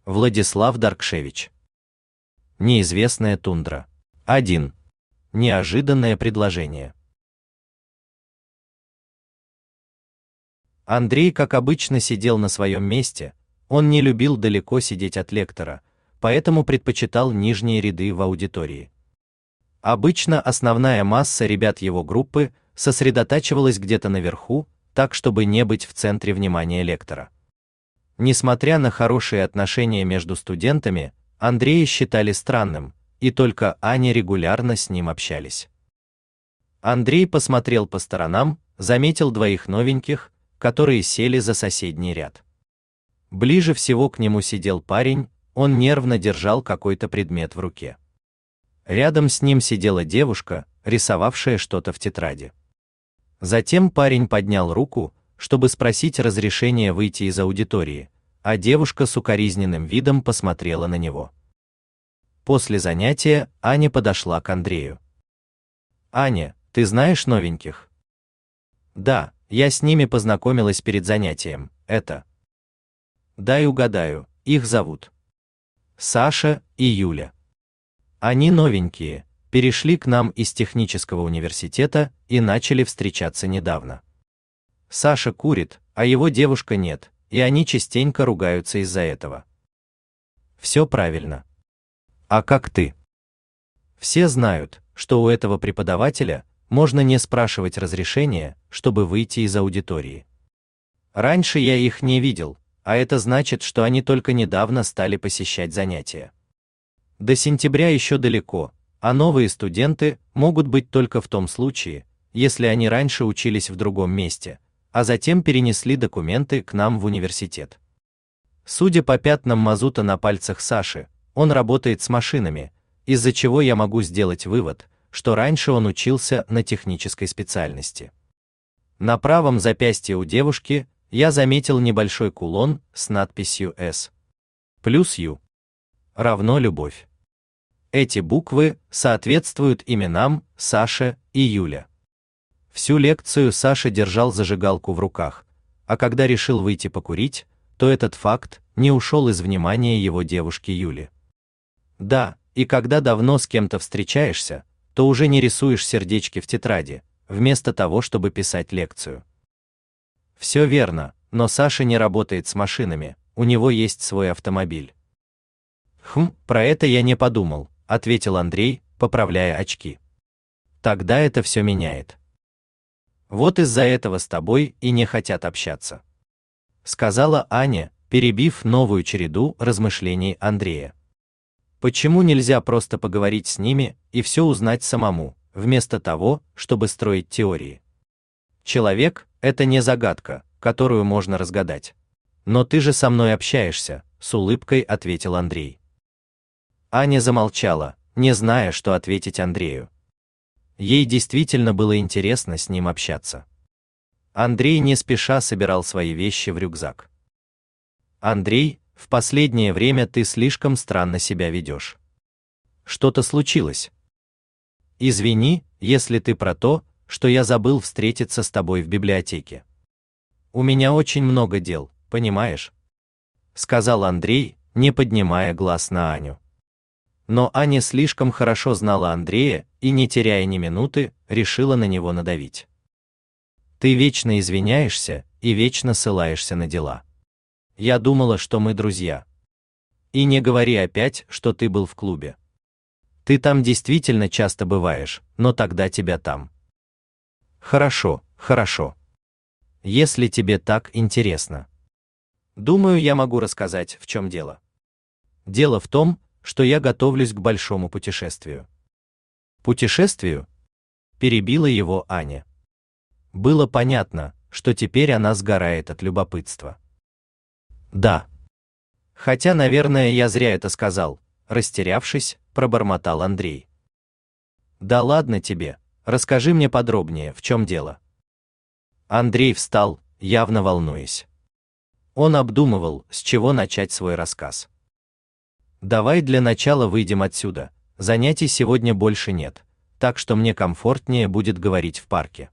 Владислав Даркшевич. Неизвестная тундра. 1. Неожиданное предложение. Андрей, как обычно, сидел на своем месте. Он не любил далеко сидеть от лектора, поэтому предпочитал нижние ряды в аудитории. Обычно основная масса ребят его группы сосредотачивалась где-то наверху, так чтобы не быть в центре внимания лектора. Несмотря на хорошие отношения между студентами, Андрея считали странным, и только Аня регулярно с ним общались. Андрей посмотрел по сторонам, заметил двоих новеньких, которые сели за соседний ряд. Ближе всего к нему сидел парень, он нервно держал какой-то предмет в руке. Рядом с ним сидела девушка, рисовавшая что-то в тетради. Затем парень поднял руку, чтобы спросить разрешения выйти из аудитории, а девушка с укоризненным видом посмотрела на него. После занятия Аня подошла к Андрею. «Аня, ты знаешь новеньких?» «Да, я с ними познакомилась перед занятием, это...» «Дай угадаю, их зовут Саша и Юля. Они новенькие, перешли к нам из технического университета и начали встречаться недавно. Саша курит, а его девушка нет, и они частенько ругаются из-за этого». «Все правильно. А как ты?» «Все знают, что у этого преподавателя можно не спрашивать разрешения, чтобы выйти из аудитории. Раньше я их не видел, а это значит, что они только недавно стали посещать занятия. До сентября еще далеко, а новые студенты могут быть только в том случае, если они раньше учились в другом месте, а затем перенесли документы к нам в университет. Судя по пятнам мазута на пальцах Саши, он работает с машинами, из-за чего я могу сделать вывод, что раньше он учился на технической специальности. На правом запястье у девушки я заметил небольшой кулон с надписью «С» плюс «Ю» равно любовь. Эти буквы соответствуют именам Саша и Юля. Всю лекцию Саша держал зажигалку в руках, а когда решил выйти покурить, то этот факт не ушел из внимания его девушки Юли. Да, и когда давно с кем-то встречаешься, то уже не рисуешь сердечки в тетради, вместо того, чтобы писать лекцию. Все верно, но Саша не работает с машинами, у него есть свой автомобиль. Про это я не подумал, ответил Андрей, поправляя очки. Тогда это все меняет. Вот из-за этого с тобой и не хотят общаться, сказала Аня, перебив новую череду размышлений Андрея. Почему нельзя просто поговорить с ними и все узнать самому, вместо того, чтобы строить теории? Человек — это не загадка, которую можно разгадать. Но ты же со мной общаешься, с улыбкой ответил Андрей. Аня замолчала, не зная, что ответить Андрею. Ей действительно было интересно с ним общаться. Андрей не спеша собирал свои вещи в рюкзак. «Андрей, в последнее время ты слишком странно себя ведешь. Что-то случилось? Извини, если ты про то, что я забыл встретиться с тобой в библиотеке. У меня очень много дел, понимаешь?» сказал Андрей, не поднимая глаз на Аню. Но Аня слишком хорошо знала Андрея и, не теряя ни минуты, решила на него надавить. «Ты вечно извиняешься и вечно ссылаешься на дела. Я думала, что мы друзья. И не говори опять, что ты был в клубе. Ты там действительно часто бываешь, но тогда тебя там». «Хорошо, хорошо. Если тебе так интересно. Думаю, я могу рассказать, в чем дело. Дело в том, что я готовлюсь к большому путешествию». «Путешествию?» – перебила его Аня. Было понятно, что теперь она сгорает от любопытства. «Да. Хотя, наверное, я зря это сказал», – растерявшись, пробормотал Андрей. «Да ладно тебе, расскажи мне подробнее, в чем дело». Андрей встал, явно волнуясь. Он обдумывал, с чего начать свой рассказ. «Давай для начала выйдем отсюда, занятий сегодня больше нет, так что мне комфортнее будет говорить в парке».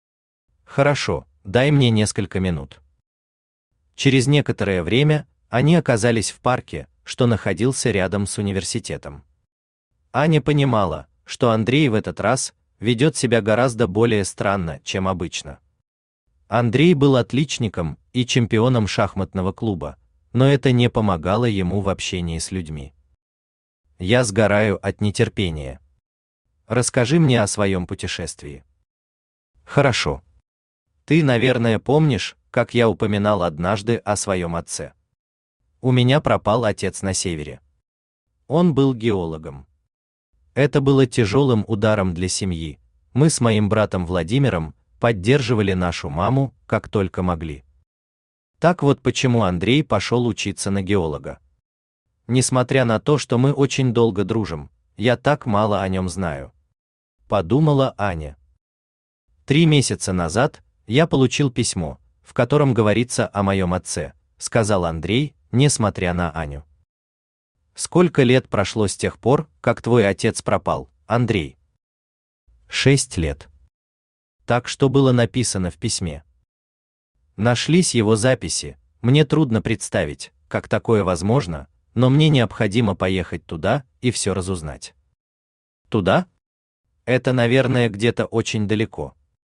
«Хорошо, дай мне несколько минут». Через некоторое время они оказались в парке, что находился рядом с университетом. Аня понимала, что Андрей в этот раз ведет себя гораздо более странно, чем обычно. Андрей был отличником и чемпионом шахматного клуба, но это не помогало ему в общении с людьми. «Я сгораю от нетерпения. Расскажи мне о своем путешествии». «Хорошо. Ты, наверное, помнишь, как я упоминал однажды о своем отце. У меня пропал отец на севере. Он был геологом. Это было тяжелым ударом для семьи. Мы с моим братом Владимиром поддерживали нашу маму, как только могли. Так вот почему Андрей пошел учиться на геолога. Несмотря на то, что мы очень долго дружим, я так мало о нем знаю», — подумала Аня. 3 месяца назад я получил письмо, в котором говорится о моем отце, сказал Андрей, несмотря на Аню. «Сколько лет прошло с тех пор, как твой отец пропал, Андрей?» 6 лет. Так что было написано в письме? Нашлись его записи. Мне трудно представить, как такое возможно, но мне необходимо поехать туда и все разузнать. Туда? Это, наверное, где-то очень далеко.